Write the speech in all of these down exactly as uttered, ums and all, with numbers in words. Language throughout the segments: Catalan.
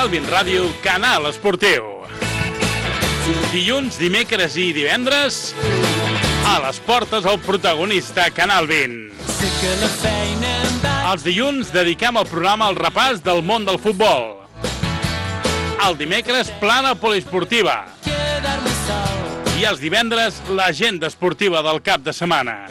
Canal vint Ràdio, Canal Esportiu. Dilluns, dimecres i divendres, a les portes el protagonista Canal vint. Els dilluns dediquem el programa al repàs del món del futbol. El dimecres, plana poliesportiva. I els divendres, l'agenda esportiva del cap de setmana.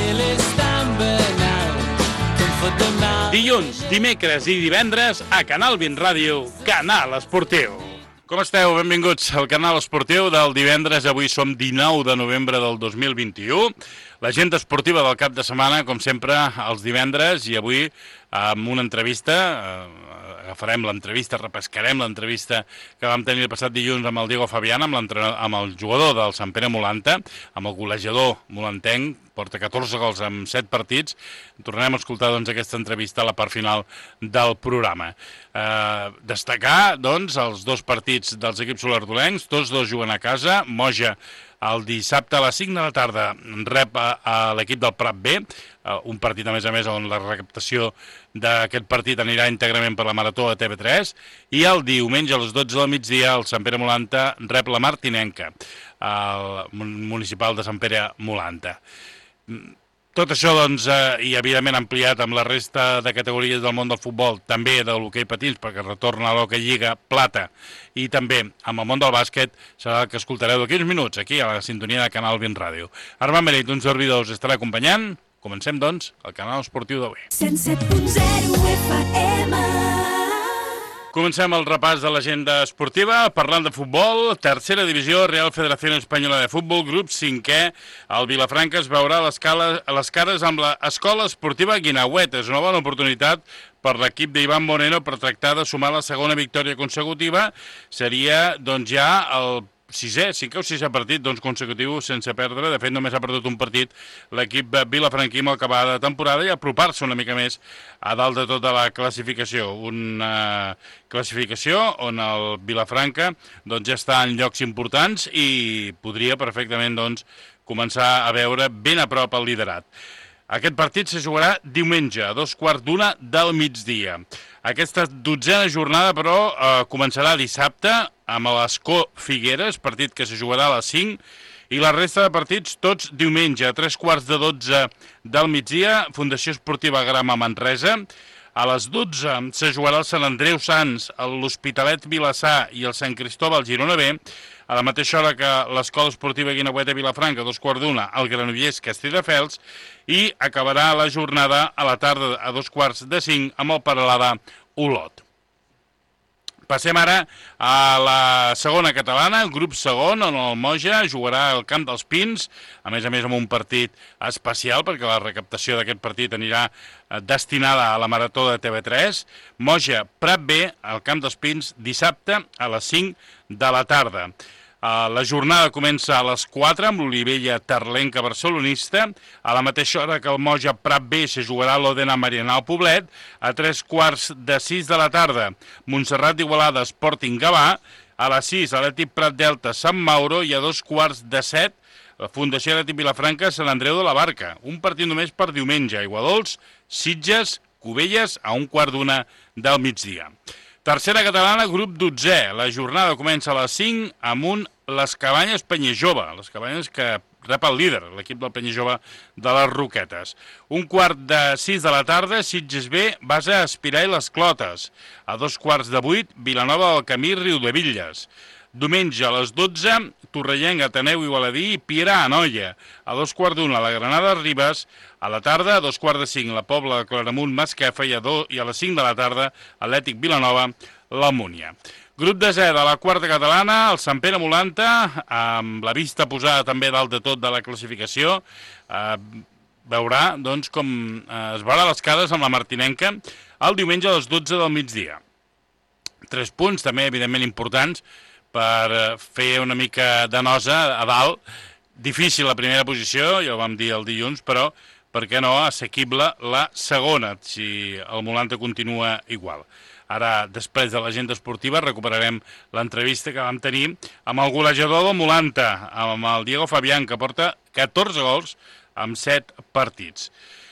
Dilluns, dimecres i divendres a Canal vint Ràdio, Canal Esportiu. Com esteu? Benvinguts al Canal Esportiu del divendres. Avui som dinou de novembre del dos mil vint-i-u. L'agenda esportiva del cap de setmana, com sempre, els divendres, i avui amb una entrevista, agafarem l'entrevista, repescarem l'entrevista que vam tenir el passat dilluns amb el Diego Fabián, amb, amb el jugador del Sant Pere Molanta, amb el golejador molantenc, porta catorze gols en set partits. Tornarem a escoltar doncs, aquesta entrevista a la part final del programa. Eh, destacar doncs, els dos partits dels equips solardolencs, tots dos juguen a casa. Moja el dissabte a les cinc de la tarda rep a, a l'equip del Prat B, un partit a més a més on la recaptació d'aquest partit anirà íntegrament per la Marató a T V tres, i el diumenge a les dotze del migdia el Sant Pere Molanta rep la Martinenca, el municipal de Sant Pere Molanta. Tot això, doncs, eh, i evidentment ampliat amb la resta de categories del món del futbol, també de l'hoquei patins, perquè retorna a l'hoquei Lliga Plata, i també amb el món del bàsquet, serà el que escoltareu d'aquí uns minuts, aquí a la sintonia de Canal vint Ràdio. Armand Benet, un servidor, us estarà acompanyant. Comencem, doncs, el Canal Esportiu d'avui. cent set punt zero F M. Comencem el repàs de l'agenda esportiva, parlant de futbol. Tercera divisió, Real Federación Española de Futbol, grup cinquè. El Vilafranca es veurà a les cares amb l'Escola Esportiva Guinauet. És una bona oportunitat per l'equip d'Ivan Moreno per tractar de sumar la segona victòria consecutiva. Seria, doncs, ja el sisè, cinquè o sisè partit doncs, consecutiu sense perdre. De fet, només ha perdut un partit l'equip vilafranquí amb el que va de temporada, i apropar-se una mica més a dalt de tota la classificació. Una classificació on el Vilafranca doncs, ja està en llocs importants i podria perfectament doncs, començar a veure ben a prop el liderat. Aquest partit se jugarà diumenge a dos quarts d'una del migdia. Aquesta dotzena jornada, però, eh, començarà dissabte amb l'Escó Figueres, partit que se jugarà a les cinc, i la resta de partits tots diumenge a tres quarts de dotze del migdia, Fundació Esportiva Grama Manresa. A les dotze se jugarà el Sant Andreu Sants, l'Hospitalet Vilassar i el Sant Cristóbal Girona B. A la mateixa hora que l'Escola Esportiva Guinauet de Vilafranca, a dos quarts d'una, el Granollers Castelldefels, i acabarà la jornada a la tarda a dos quarts de cinc amb el Peralada Olot. Passem ara a la segona catalana, el grup segon, on el Moja jugarà al Camp dels Pins, a més a més amb un partit especial, perquè la recaptació d'aquest partit anirà destinada a la Marató de T V tres. Moja Prat B, al Camp dels Pins, dissabte a les cinc de la tarda. La jornada comença a les quatre amb l'Olivella Terlenca barcelonista. A la mateixa hora que el Moja Prat B se jugarà l'Òdena Marianao Poblet. A tres quarts de sis de la tarda, Montserrat d'Igualada Sporting Gavà. A les sis, Atlètic Prat Delta Sant Mauro. I a dos quarts de set, la Fundació Atlètic Vilafranca Sant Andreu de la Barca. Un partit només per diumenge. Aiguadols, Sitges, Cubelles, a un quart d'una del migdia. Tercera catalana, grup dotzè. La jornada comença a les cinc amb un Les Cabanyes Penyajove. Les Cabanyes que rep el líder, l'equip del Penyajove de les Roquetes. Un quart de sis de la tarda, Sitges B, Basa Espirar i les Clotes. A dos quarts de vuit, Vilanova del Camí, Riudebitlles. Diumenge a les dotze, Torrellenc, Ateneu i Baladí i Piera Anoia. A dos quarts d'una, la Granada Ribes. A la tarda, a dos quarts de cinc, la Pobla de Claramunt, Masquefa, i a, do, i a les cinc de la tarda, Atlètic Vilanova, la Múnia. Grup desè de la quarta catalana, el Sant Pere Molanta, amb la vista posada també dalt de tot de la classificació, eh, veurà doncs, com eh, es veurà les cares amb la Martinenca el diumenge a les dotze del migdia. Tres punts també, evidentment, importants per fer una mica de nosa a dalt. Difícil la primera posició, ja ho vam dir el dilluns, però per què no, assequible la segona, si el Molanta continua igual. Ara, després de l'agenda esportiva, recuperarem l'entrevista que vam tenir amb el golejador del Molanta, amb el Diego Fabián, que porta catorze gols amb set partits.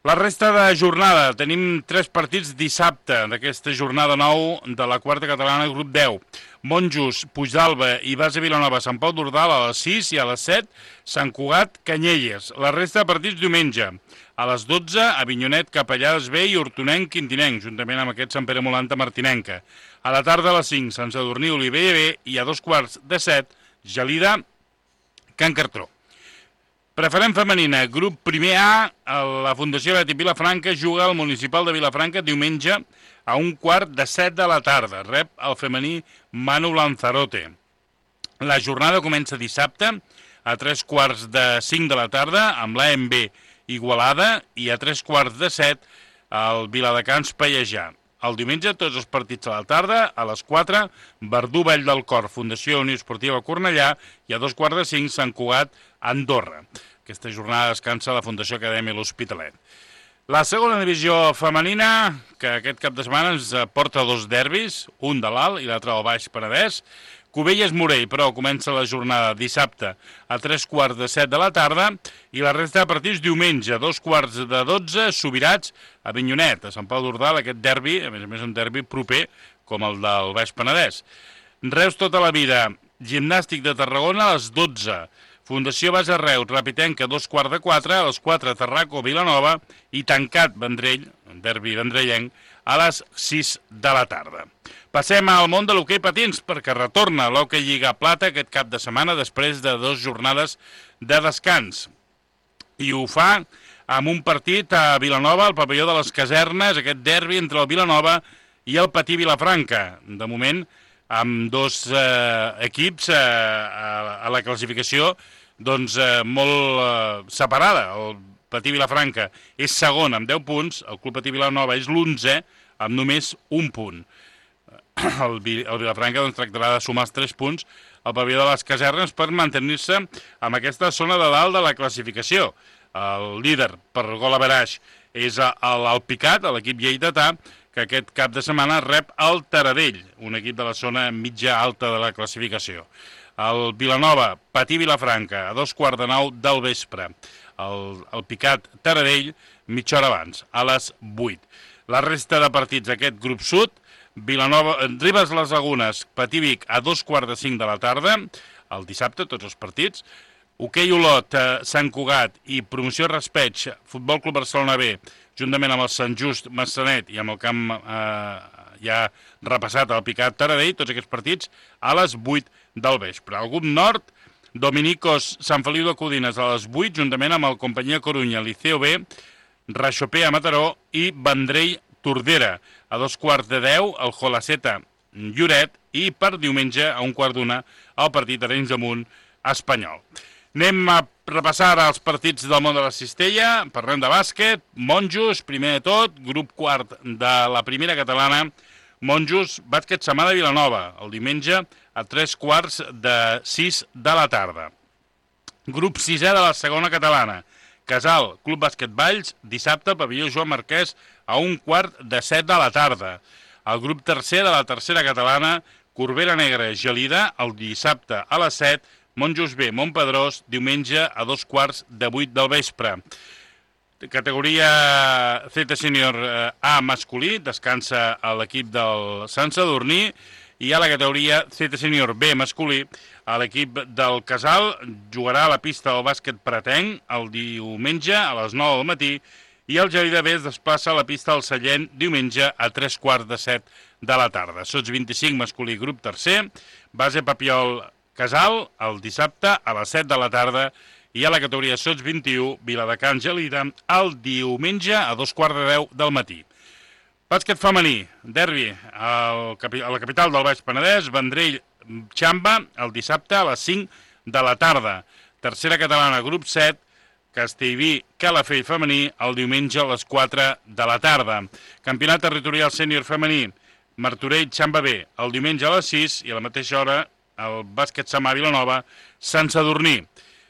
La resta de jornada, tenim tres partits dissabte d'aquesta jornada nou de la quarta catalana, grup deu. Monjos, Puigdàlber i Base Vilanova, Sant Pau d'Ordal a les sis i a les set, Sant Cugat, Canyelles. La resta de partits diumenge. A les dotze, Avinyonet, Capellades B i Hortonenc, Quintinenc, juntament amb aquest Sant Pere Molanta, Martinenca. A la tarda a les cinc, Sant Sadurní, Olivella B i a dos quarts de set, Gelida, Can Cartró. Preferent femenina, grup primer A, la Fundació Betis Vilafranca juga al Municipal de Vilafranca diumenge a un quart de set de la tarda. Rep el femení Manu Lanzarote. La jornada comença dissabte a tres quarts de cinc de la tarda amb l'A M B Igualada i a tres quarts de set al Viladecans Pallejà. El diumenge tots els partits a la tarda, a les quatre, Verdú Vall del Cor, Fundació Unió Esportiva Cornellà i a dos quarts de cinc, Sant Cugat, Andorra. Aquesta jornada descansa a la Fundació Acadèmia L'Hospitalet. La segona divisió femenina, que aquest cap de setmana ens porta dos derbis, un de l'Alt i l'altre del Baix Penedès. Cubelles Morell, però, comença la jornada dissabte a tres quarts de set de la tarda i la resta de partits diumenge, a dos quarts de dotze, Subirats, a Avinyonet, a Sant Pau d'Ordal, aquest derbi, a més a més un derbi proper com el del Baix Penedès. Reus tota la vida, Gimnàstic de Tarragona a les dotze, Fundació Base Reus, Rapitenca, a dos quarts de quatre, a les quatre, Tarraco, Vilanova i Tancat, Vendrell, un derbi vendrellenc, a les sis de la tarda. Passem al món de l'hoquei patins, perquè retorna l'Hoquei Lliga Plata aquest cap de setmana després de dues jornades de descans. I ho fa amb un partit a Vilanova, al pavelló de les Casernes, aquest derbi entre el Vilanova i el Patí Vilafranca. De moment, amb dos eh, equips eh, a, a la classificació doncs, eh, molt eh, separada. El Patí Vilafranca és segon amb deu punts, el Club Patí Vilanova és l'onzè amb només un punt. El, el Vilafranca doncs, tractarà de sumar els tres punts al pavelló de les Casernes per mantenir-se en aquesta zona de dalt de la classificació. El líder per gol averaix és l'Alpicat, l'equip lleidatà, que aquest cap de setmana rep el Taradell, un equip de la zona mitja alta de la classificació. El Vilanova, Patí Vilafranca, a dos quarts de nou del vespre. El, el Picat Taradell, mitja hora abans, a les vuit. La resta de partits d'aquest grup sud, Vilanova, Ribes les Lagunes, Patí Vic, a dos quarts de cinc de la tarda, el dissabte, tots els partits. Hoquei Olot, eh, Sant Cugat i Promoció Raspeig, Futbol Club Barcelona B, juntament amb el Sant Just, Massanet i amb el camp eh, ja repassat al Picat Taradell, tots aquests partits a les vuit del vespre. Al grup nord, Dominicos, Sant Feliu de Codines a les vuit, juntament amb el Companyia Corunya, Liceo B, Raixopé a Mataró i Vendrell Tordera. A dos quarts de deu, el Jolaceta Lloret i per diumenge a un quart d'una el partit Arenys de Munt Espanyol. Anem a repassar els partits del món de la cistella. Parlem de bàsquet. Monjos, primer de tot, grup quart de la primera catalana. Monjos, bàsquet Samà de Vilanova, el diumenge a tres quarts de sis de la tarda. Grup sisè de la segona catalana. Casal, Club Bàsquet Valls, dissabte, pavelló Joan Marquès, a un quart de set de la tarda. El grup tercer de la tercera catalana, Corbera Negra, Gelida, el dissabte a les set, Monjos B, Montpedrós, diumenge a dos quarts de vuit del vespre. Categoria Z Senior A masculí, descansa a l'equip del Sant Sadurní, i a la categoria Z Senior B masculí, a l'equip del Casal jugarà a la pista del bàsquet Pretenc el diumenge a les nou del matí i el Gelida B es desplaça a la pista del Sallent diumenge a tres quarts de set de la tarda. Sots vint-i-cinc masculí, grup tercer, base Papiol Casal el dissabte a les set de la tarda i a la categoria Sots vint-i-u Viladecans Gelida el diumenge a dos quarts de deu del matí. Bàsquet femení, derbi al, a la capital del Baix Penedès, Vendrell Xamba, el dissabte a les cinc de la tarda. Tercera catalana, grup set, Castellví Calafell femení, el diumenge a les quatre de la tarda. Campionat territorial sènior femení, Martorell Xamba B, el diumenge a les sis i a la mateixa hora el bàsquet Samà Vilanova, Sant Sadurní.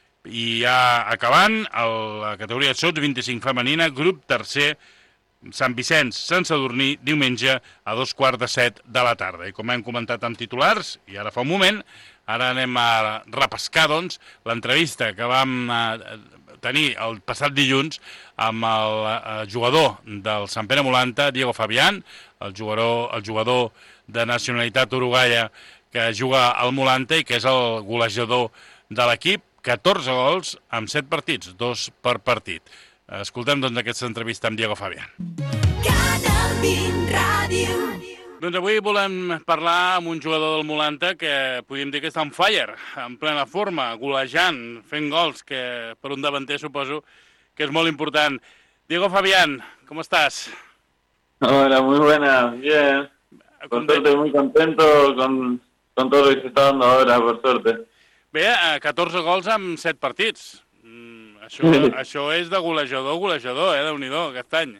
I ja acabant, la categoria Sots vint-i-cinc femenina, grup tercer, Sant Vicenç, Sant Sadurní, diumenge a dos quarts de set de la tarda. I com hem comentat amb titulars, i ara fa un moment, ara anem a repescar, doncs, l'entrevista que vam tenir el passat dilluns amb el eh, jugador del Sant Pere Molanta, Diego Fabián, el jugador, el jugador de nacionalitat uruguaia que juga al Molanta i que és el golejador de l'equip, catorze gols amb set partits, dos per partit. Escoltem doncs aquesta entrevista amb Diego Fabián. Canal vint Ràdio. Doncs avui volem parlar amb un jugador del Molanta que podríem dir que està on fire, en plena forma, golejant, fent gols, que per un davanter suposo que és molt important. Diego Fabián, ¿cómo estás? Hola, muy buena, bien. Por suerte muy contento con, con todo lo que se está dando ahora, por suerte. Bé, catorze gols amb set partits. Mm, això, això és de golejador, golejador, eh, Déu-n'hi-do, aquest any.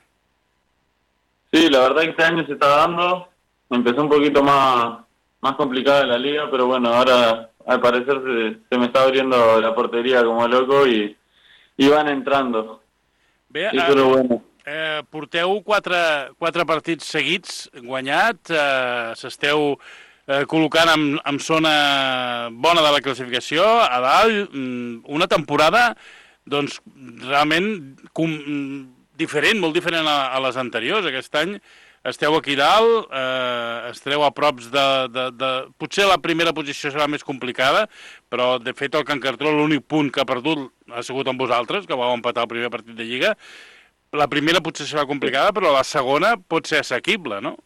Sí, la verdad que este año se está dando. Empezó un poquito más, más complicada la liga, pero bueno, ahora al parecer se, se me está abriendo la portería como loco y, y van entrando. Bé, sí, però bueno. eh, porteu quatre, quatre partits seguits guanyats, eh, s'esteu eh, col·locant en, en zona bona de la classificació, a dalt, una temporada doncs realment com, diferent, molt diferent a, a les anteriors. Aquest any esteu aquí dalt, eh, esteu a props de, de, de... Potser la primera posició serà més complicada, però de fet el Can Cartró l'únic punt que ha perdut ha sigut amb vosaltres, que vau empatar el primer partit de Lliga. La primera potser serà complicada, però la segona pot ser assequible, ¿no?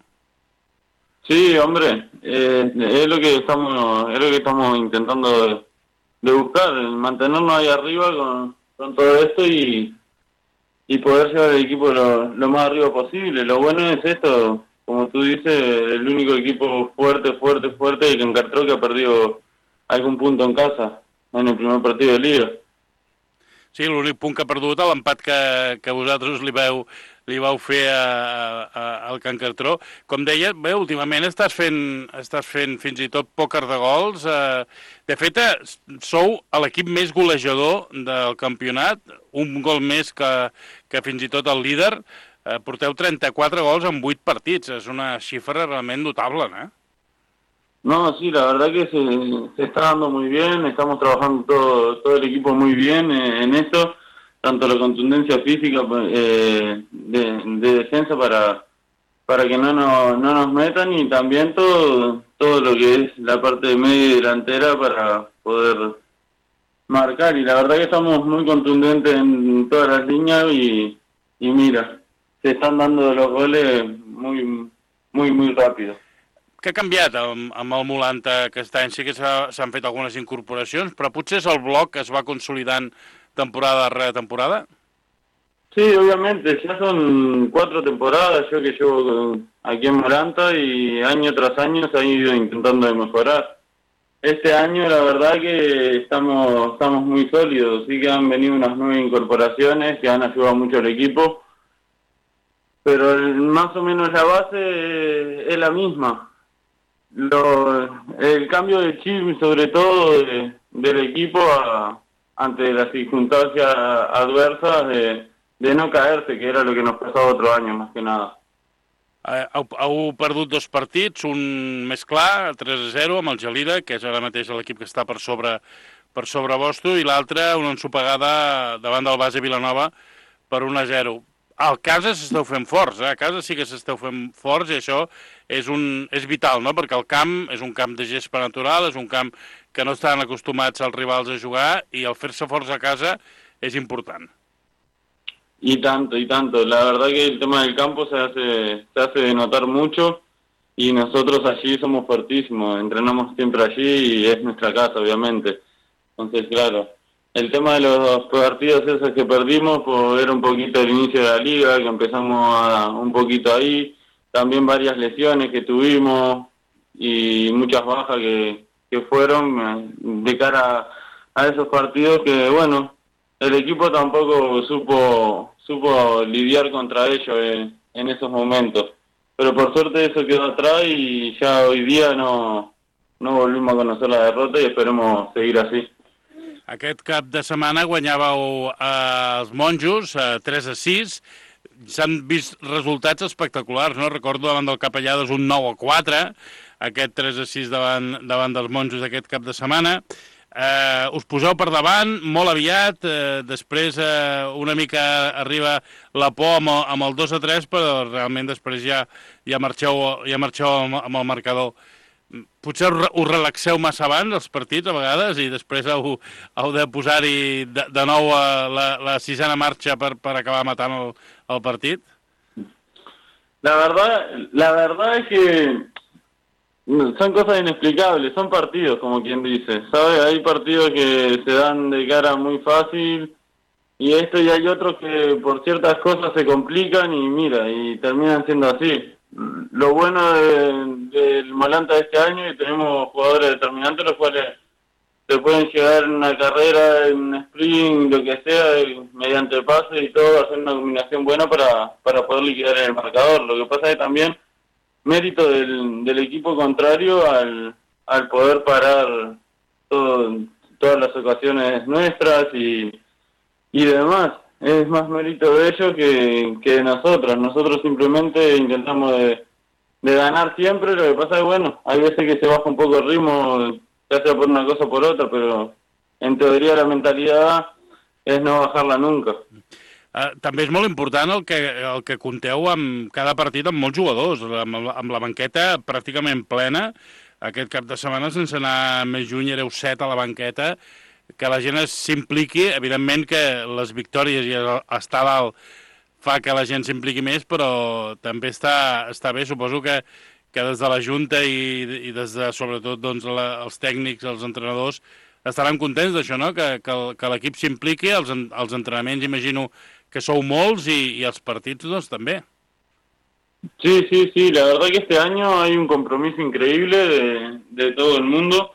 Sí, hombre, eh, es lo que estamos, es lo que estamos intentando de, de buscar, mantenernos ahí arriba con, con todo esto y... y poder llevar el equipo lo, lo más arriba posible. Lo bueno es esto, como tú dices, el único equipo fuerte, fuerte, fuerte, el que encartró que ha perdido algún punto en casa, en el primer partido de Liga. Sí, l'únic punt que ha perdut, l'empat que, que vosaltres li veu, li vau fer a, a, al Can Cartró. Com deia, bé, últimament estàs fent, estàs fent fins i tot pòquer de gols. Eh, de fet, sou l'equip més golejador del campionat, un gol més que, que fins i tot el líder. Eh, porteu trenta-quatre gols en vuit partits. És una xifra realment notable, ¿no? No, sí, la verdad que se, se está dando muy bien, estamos trabajando todo, todo el equipo muy bien eh, en eso, tanto la contundencia física eh, de, de defensa para, para que no, no, no nos metan y también todo, todo lo que es la parte de media y delantera para poder marcar. Y la verdad que estamos muy contundentes en todas las líneas y, y mira, se están dando los goles muy, muy, muy rápido. Què ha canviat amb, amb el Molanta aquest any? Sí que s'han fet algunes incorporacions, però potser és el bloc que es va consolidant temporada darrere temporada? Sí, obviamente, ya son cuatro temporadas yo que llevo aquí en Molanta y año tras año se han ido intentando de mejorar. Este año la verdad que estamos, estamos muy sólidos, sí que han venido unas nuevas incorporaciones que han ayudado mucho al equipo, pero el, más o menos la base es la misma. Lo, el cambio de chip, sobre todo de, del equipo a, ante las circunstancias adversas de, de no caerse, que era lo que nos pasaba otro año más que nada. Eh, heu, heu perdut dos partits, un més clar, tres a zero, amb el Gelida, que és ara mateix l'equip que està per sobre, per sobre vostre, i l'altre una ensopegada davant del base Vilanova per un a zero. A casa s'esteu fent forts, eh? A casa sí que s'esteu fent forts i això és, un, és vital, no? Perquè el camp és un camp de gespa natural, és un camp que no estan acostumats els rivals a jugar i el fer-se forts a casa és important. Y tanto, y tanto. La verdad que el tema del campo se hace, se hace de notar mucho y nosotros allí somos fuertísimos, entrenamos siempre allí y es nuestra casa, obviamente. Entonces, claro, el tema de los partidos esos que perdimos pues, era un poquito el inicio de la liga, que empezamos a, un poquito ahí, también varias lesiones que tuvimos y muchas bajas que, que fueron de cara a, a esos partidos que, bueno, el equipo tampoco supo, supo lidiar contra ellos en, en esos momentos. Pero por suerte eso quedó atrás y ya hoy día no, no volvimos a conocer la derrota y esperemos seguir así. Aquest cap de setmana guanyàveu eh, els Monjos, eh, tres a sis. S'han vist resultats espectaculars, no? Recordo davant del Capellades un nou a quatre, aquest tres a sis davant, davant dels Monjos d'aquest cap de setmana. eh, us poseu per davant molt aviat, eh, després eh, una mica arriba la por amb el, amb el dos a tres, però realment després ja, ja marxeu, ja marxeu amb, amb el marcador. Potser us relaxeu massa abans els partits a vegades i després heu, heu de posar-hi de, de nou la, la sisena marxa per, per acabar matant el, el partit? La verdad, la verdad es que son cosas inexplicables, son partidos, como quien dice, ¿sabes? Hay partidos que se dan de cara muy fácil y esto, y hay otros que por ciertas cosas se complican y mira, y terminan siendo así. Lo bueno del de, de Malanta de este año es que tenemos jugadores determinantes los cuales se pueden llegar en una carrera, en un sprint, lo que sea, mediante pase y todo, hacer una combinación buena para, para poder liquidar en el marcador. Lo que pasa es que también mérito del, del equipo contrario al, al poder parar todo, todas las ocasiones nuestras y, y demás. Es más mérito de ellos que, que de nosotros. Nosotros simplemente intentamos de, de ganar siempre. Lo que pasa es, bueno, hay veces que se baja un poco el ritmo, ya sea por una cosa o por otra, però en teoria la mentalitat és no bajar-la nunca. Uh, també és molt important el que, el que compteu amb cada partit amb molts jugadors, amb, amb la banqueta pràcticament plena. Aquest cap de setmana, sense anar més lluny, éreu set a la banqueta, que la gent s'impliqui. Evidentment que les victòries i estar a dalt fa que la gent s'impliqui més, però també està, està bé, suposo que que des de la Junta i, i des de, sobretot, doncs, la, els tècnics, els entrenadors, estaran contents d'això, no? Que, que, que l'equip s'impliqui, els, els entrenaments, imagino que sou molts, i, i els partits, doncs, també. Sí, sí, sí, la verdad que este año hay un compromiso increíble de, de todo el mundo,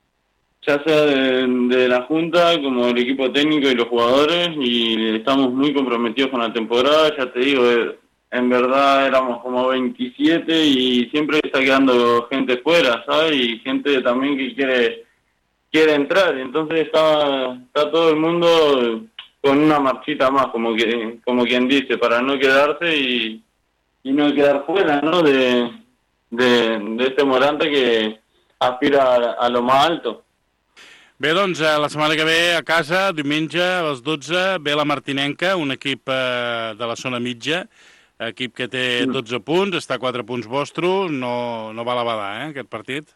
ya sea de, de la Junta como del equipo técnico y los jugadores, y estamos muy comprometidos con la temporada, ya te digo, de, en verdad éramos como veintisiete y siempre está quedando gente fuera, ¿sabes? Y gente también que quiere quiere entrar, entonces está, está todo el mundo con una marchita más, como que como quien dice, para no quedarse y, y no quedar fuera, ¿no? De, de, de este Moranta que aspira a, a lo más alto. Bé, doncs, la setmana que ve a casa, diumenge a les dotze, ve la Martinenca, un equip eh, de la zona mitja, equip que té dotze punts, està a quatre punts vostres, no, no va a la badar, eh, aquest partit.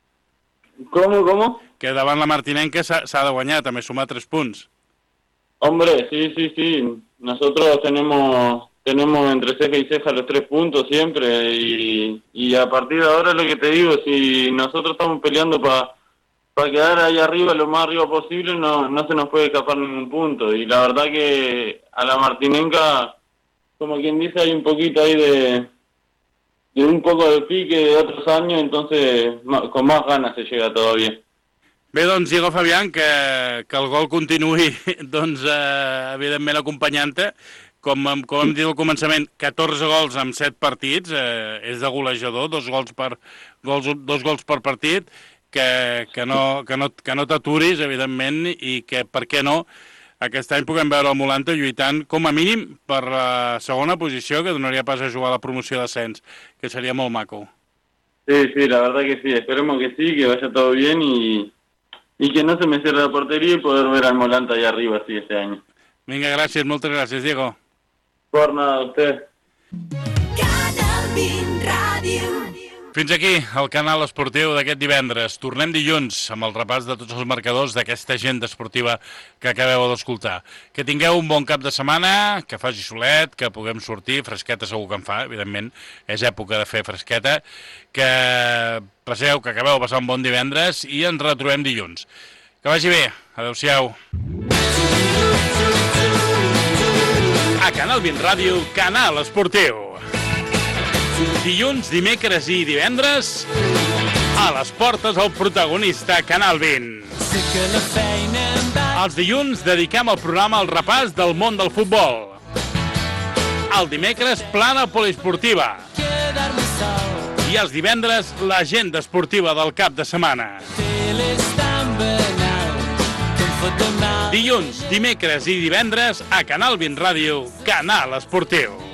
Com, com? Que davant la Martinenca s'ha de guanyar, també sumar tres punts. Hombre, sí, sí, sí. Nosotros tenemos tenemos entre ceja y ceja los tres puntos siempre y, y a partir de ahora lo que te digo, si nosotros estamos peleando para pa quedar ahí arriba lo más arriba posible, no, no se nos puede escapar ningún punto. Y la verdad que a la Martinenca, como quien dice, hay un poquito ahí de, de un poco de pique de otros años, entonces con más ganas se llega todavía. Bé, doncs, Diego Fabián, que, que el gol continuï, doncs, eh, evidentment, acompanyant-te. Com, com hem dit al començament, catorze gols en set partits, eh, és de golejador, dos gols per, gols, dos gols per partit, que, que no, que no, que no t'aturis, evidentment, i que, per què no, aquest any puguem veure el Molanta lluitant, com a mínim, per la segona posició, que donaria pas a jugar a la promoció d'ascens, que seria molt maco. Sí, sí, la verdad que sí. Esperemos que sí, que vaya todo bien y, y que no se me cierre la portería y poder ver al Molanta allá arriba, sí, este año. Vinga, gràcies, moltes gràcies, Diego. Por nada, usted. Canal vint Ràdio. Fins aquí el canal esportiu d'aquest divendres. Tornem dilluns amb el repàs de tots els marcadors d'aquesta agenda esportiva que acabeu d'escoltar. Que tingueu un bon cap de setmana, que faci solet, que puguem sortir, fresqueta segur que en fa, evidentment, és època de fer fresqueta, que passeu, que acabeu de passar un bon divendres i ens retrobem dilluns. Que vagi bé, adeu-siau. A Canal vint Ràdio, canal esportiu. Dilluns, dimecres i divendres, a les portes el protagonista Canal vint. Els dilluns dediquem el programa al repàs del món del futbol. El dimecres, plana poliesportiva. I els divendres, l'agenda esportiva del cap de setmana. Dilluns, dimecres i divendres, a Canal vint Ràdio, canal esportiu.